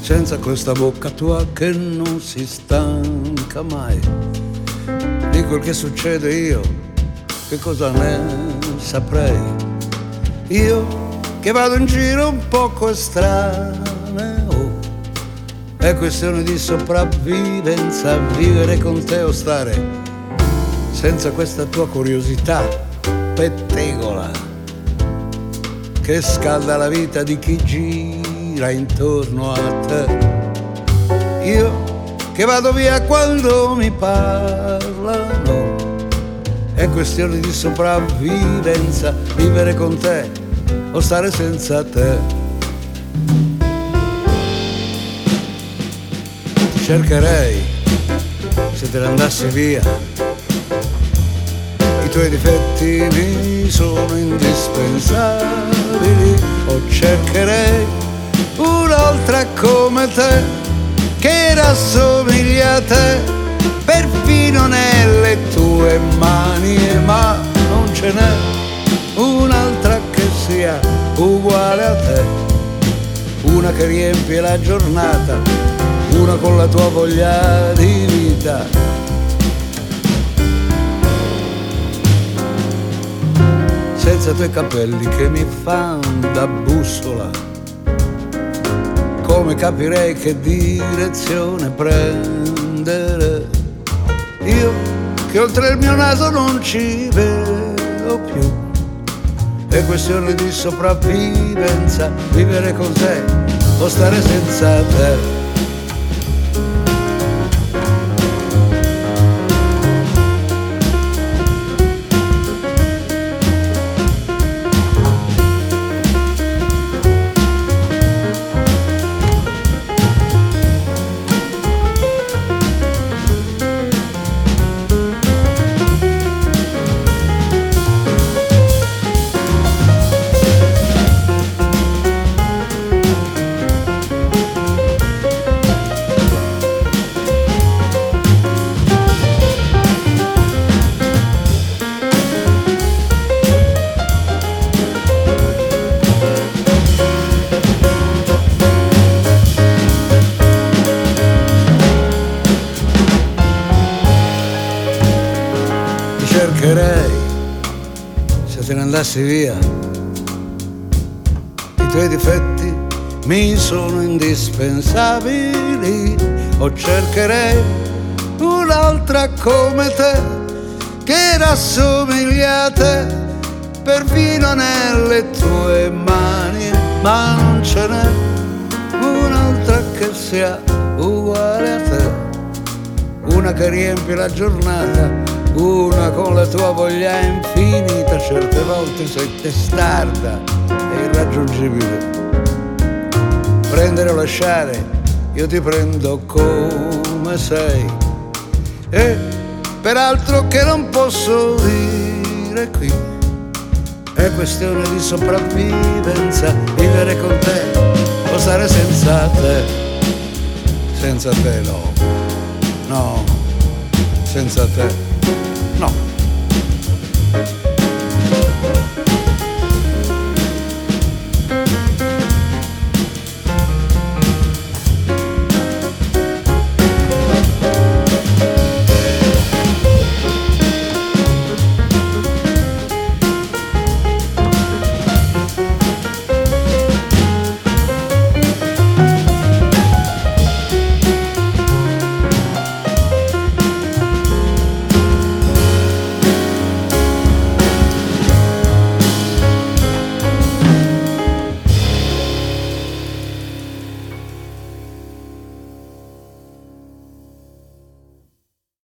senza questa bocca tua che non si stanca mai di quel che succede. Io che cosa ne saprei, io che vado in giro un poco estraneo. È questione di sopravvivenza, vivere con te o stare senza questa tua curiosità pettegola che scalda la vita di chi gira intorno a te. Io che vado via quando mi parlano, è questione di sopravvivenza, vivere con te o stare senza te. Ti cercherei se te ne andassi via, i tuoi difetti mi sono indispensabili, o cercherei un'altra come te che rassomiglia a te perfino nelle tue mani, ma non ce n'è un'altra che sia uguale a te, una che riempie la giornata, una con la tua voglia di vita. Senza i tuoi capelli che mi fan da bussola, come capirei che direzione prendere? Io che oltre il mio naso non ci vedo più, è questione di sopravvivenza, vivere con te o stare senza te. Cercherei se te ne andassi via, i tuoi difetti mi sono indispensabili, o cercherei un'altra come te che rassomiglia a te perfino nelle tue mani, ma non ce n'è un'altra che sia uguale a te, una che riempie la giornata, una con la tua voglia infinita. Certe volte sei testarda e irraggiungibile, prendere o lasciare, io ti prendo come sei, e peraltro che non posso dire qui, è questione di sopravvivenza, vivere con te o stare senza te. Senza te no, no, senza te no.